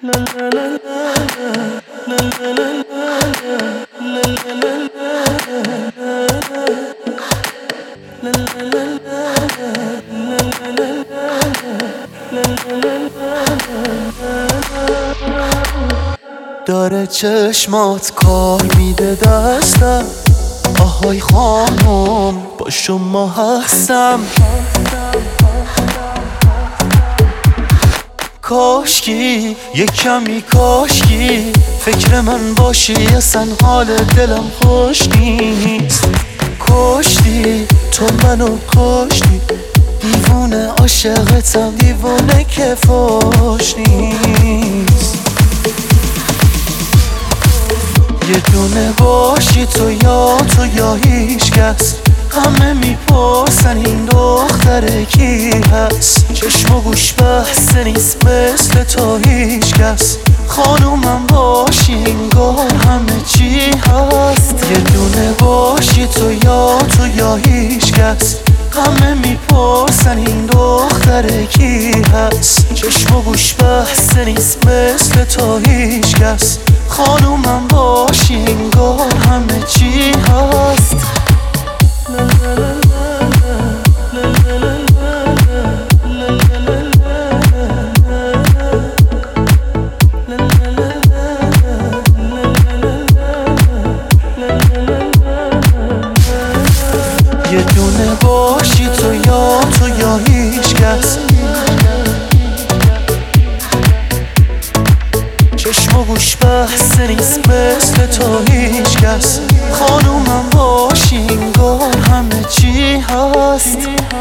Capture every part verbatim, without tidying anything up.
داره چشمات کار میده دستم، آهای خانم با شما هستم. کاشکی یه کمی کاشکی فکر من باشی، اصلا حال دلم خوش نیست. کشتی تو منو کشتی، دیوونه عاشقتم، دیوونه که فوش نیست. یه دونه باشی تو یا تو یا هیچ کس، همه میپرسن این دختر کی هست. چشم و گوش بحث نیست مثل تو هیچ کس، خانومم باشی انگار همه چی هست. یه دونه باشی تو یا تو یا هیچ کس، همه میپرسن این دختر کی هست. چشم و گوش بحث نیست مثل تو هیچ کس، خانومم باشی انگار همه چی هست. یه دونه باشی تو یا تو یا هیچ کس، چشم و گوش بحث نیست مثل تو هیچ کس، خانومم باشی انگار همه چی هست.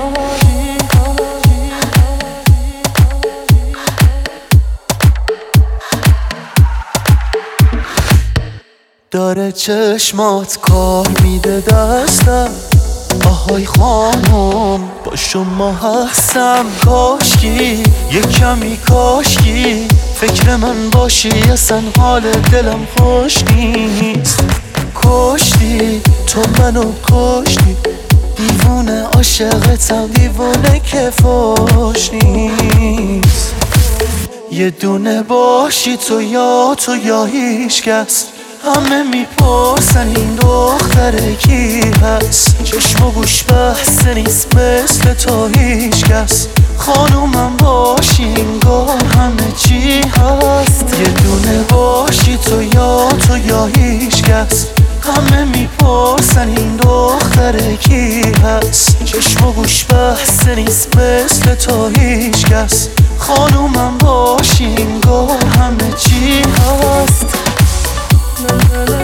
داره چشمات کار میده دستم، آهای خانم با شما هستم. کاشکی یه کمی کاشکی فکر من باشی، اصلا حال دلم خوش نیست. کشتی تو منو کشتی، دیوونه عاشقتم، دیوونه که فوش نیست. یه دونه باشی تو یا تو یا هیچ کس، همه میپرسن این دختر کی هست. چشم و گوش بحث نیست مثل تو هیچ کس، خانومم باشی انگار همه چی هست. یه دونه باشی تو یا تو یا هیچ کس، همه میپرسن این دختر کی هست. چشم و گوش بحث نیست مثل تو هیچ کس، خانومم باشی انگار همه چی هست.